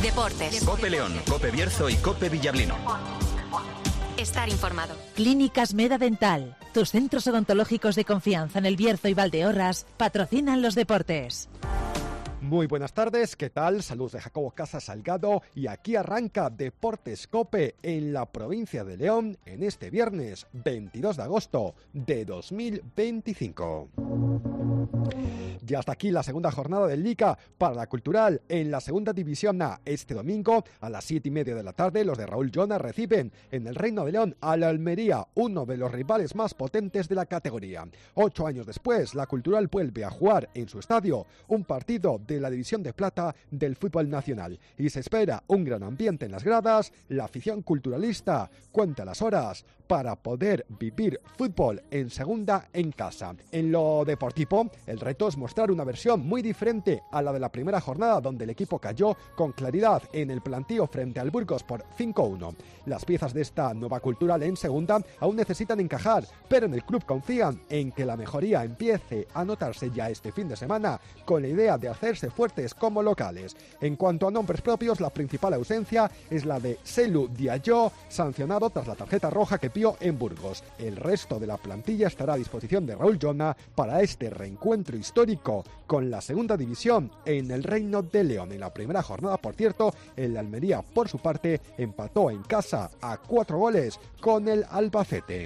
Deportes. COPE León, COPE Bierzo y COPE Villablino. Estar informado. Clínicas Meda Dental. Tus centros odontológicos de confianza en El Bierzo y Valdeorras patrocinan los deportes. Muy buenas tardes, ¿qué tal? Saludos de Jacobo Casas Salgado y aquí arranca Deportes COPE en la provincia de León en este viernes 22 de agosto de 2025. Ya hasta aquí la segunda jornada del Liga para la Cultural en la segunda división A. Este domingo a las 7:30 de la tarde los de Raúl Llona reciben en el Reino de León a la Almería, uno de los rivales más potentes de la categoría. 8 años después, la Cultural vuelve a jugar en su estadio un partido de la división de plata del fútbol nacional y se espera un gran ambiente en las gradas. La afición culturalista cuenta las horas para poder vivir fútbol en segunda en casa. En lo deportivo, el reto es mostrar una versión muy diferente a la de la primera jornada, donde el equipo cayó con claridad en el plantío frente al Burgos por 5-1. Las piezas de esta nueva Cultural en segunda aún necesitan encajar, pero en el club confían en que la mejoría empiece a notarse ya este fin de semana, con la idea de hacerse fuertes como locales. En cuanto a nombres propios, la principal ausencia es la de Selu Diallo, sancionado tras la tarjeta roja que vio en Burgos. El resto de la plantilla estará a disposición de Raúl Llona para este reencuentro histórico con la segunda división en el Reino de León. En la primera jornada, por cierto, el Almería, por su parte, empató en casa a 4 goles con el Albacete.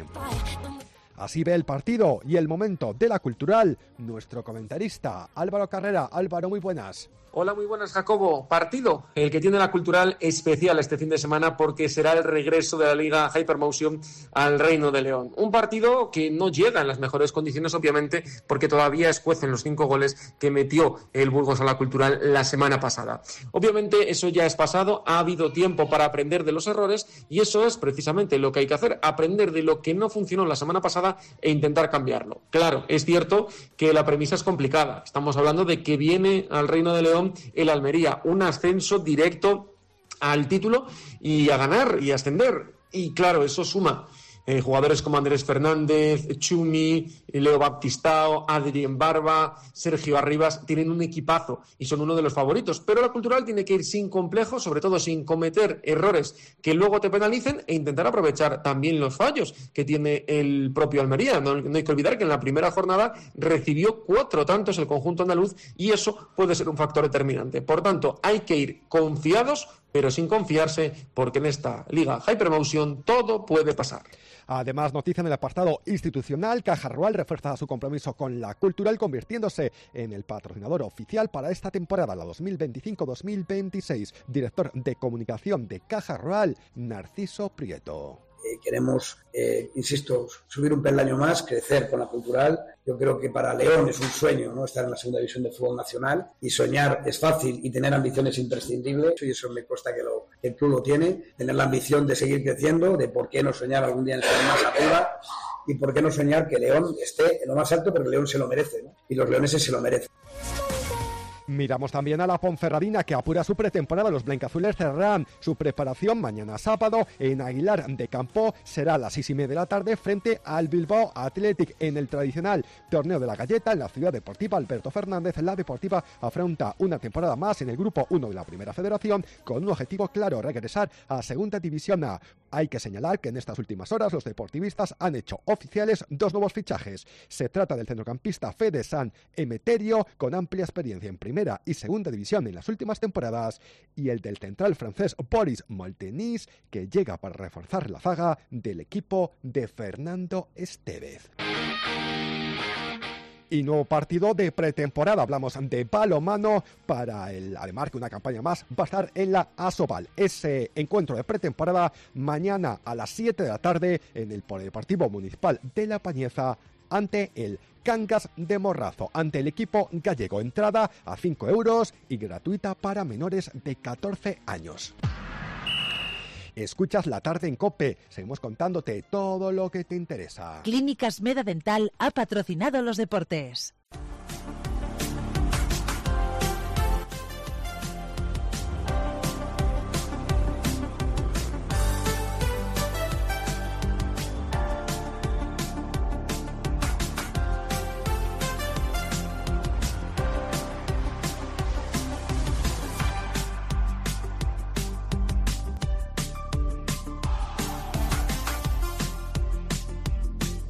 Así ve el partido y el momento de la Cultural nuestro comentarista Álvaro Carrera. Álvaro, muy buenas. Hola, muy buenas, Jacobo. Partido el que tiene la Cultural especial este fin de semana porque será el regreso de la Liga Hypermotion al Reino de León. Un partido que no llega en las mejores condiciones, obviamente, porque todavía escuecen los 5 goles que metió el Burgos a la Cultural la semana pasada. Obviamente eso ya es pasado, ha habido tiempo para aprender de los errores y eso es precisamente lo que hay que hacer, aprender de lo que no funcionó la semana pasada e intentar cambiarlo. Claro, es cierto que la premisa es complicada. Estamos hablando de que viene al Reino de León el Almería, un ascenso directo al título y a ganar y a ascender. Y claro, eso suma jugadores como Andrés Fernández, Chumi, Leo Baptistao, Adrien Barba, Sergio Arribas, tienen un equipazo y son uno de los favoritos, pero la Cultural tiene que ir sin complejos, sobre todo sin cometer errores que luego te penalicen e intentar aprovechar también los fallos que tiene el propio Almería. No hay que olvidar que en la primera jornada recibió 4 tantos el conjunto andaluz y eso puede ser un factor determinante. Por tanto, hay que ir confiados, pero sin confiarse, porque en esta Liga Hypermotion todo puede pasar. Además, noticia en el apartado institucional, Caja Rural refuerza su compromiso con la Cultural, convirtiéndose en el patrocinador oficial para esta temporada, la 2025-2026. Director de comunicación de Caja Rural, Narciso Prieto. Queremos, insisto, subir un peldaño más, crecer con la Cultural. Yo creo que para León es un sueño, ¿no?, estar en la segunda división de fútbol nacional, y soñar es fácil y tener ambiciones imprescindibles, y eso me consta que el club lo tiene, tener la ambición de seguir creciendo, de por qué no soñar algún día en estar más arriba, y por qué no soñar que León esté en lo más alto, pero León se lo merece, ¿no? Y los leoneses se lo merecen. Miramos también a la Ponferradina, que apura su pretemporada. Los blancazules cerrarán su preparación mañana sábado en Aguilar de Campo. Será a las 6:30 de la tarde frente al Bilbao Athletic en el tradicional torneo de la Galleta en la ciudad deportiva Alberto Fernández. La Deportiva afronta una temporada más en el grupo 1 de la Primera Federación con un objetivo claro: regresar a Segunda División A. Hay que señalar que en estas últimas horas los deportivistas han hecho oficiales 2 nuevos fichajes. Se trata del centrocampista Fede San Emeterio, con amplia experiencia en Primera y Segunda División en las últimas temporadas, y el del central francés Boris Moltenis, que llega para reforzar la zaga del equipo de Fernando Estevez. Y nuevo partido de pretemporada, hablamos de balonmano para el Ademar, que una campaña más va a estar en la Asobal. Ese encuentro de pretemporada mañana a las 7 de la tarde en el Polideportivo Municipal de La Pañeza ante el Cangas de Morrazo, ante el equipo gallego. Entrada a 5 euros y gratuita para menores de 14 años. Escuchas La Tarde en COPE. Seguimos contándote todo lo que te interesa. Clínicas Meda Dental ha patrocinado los deportes.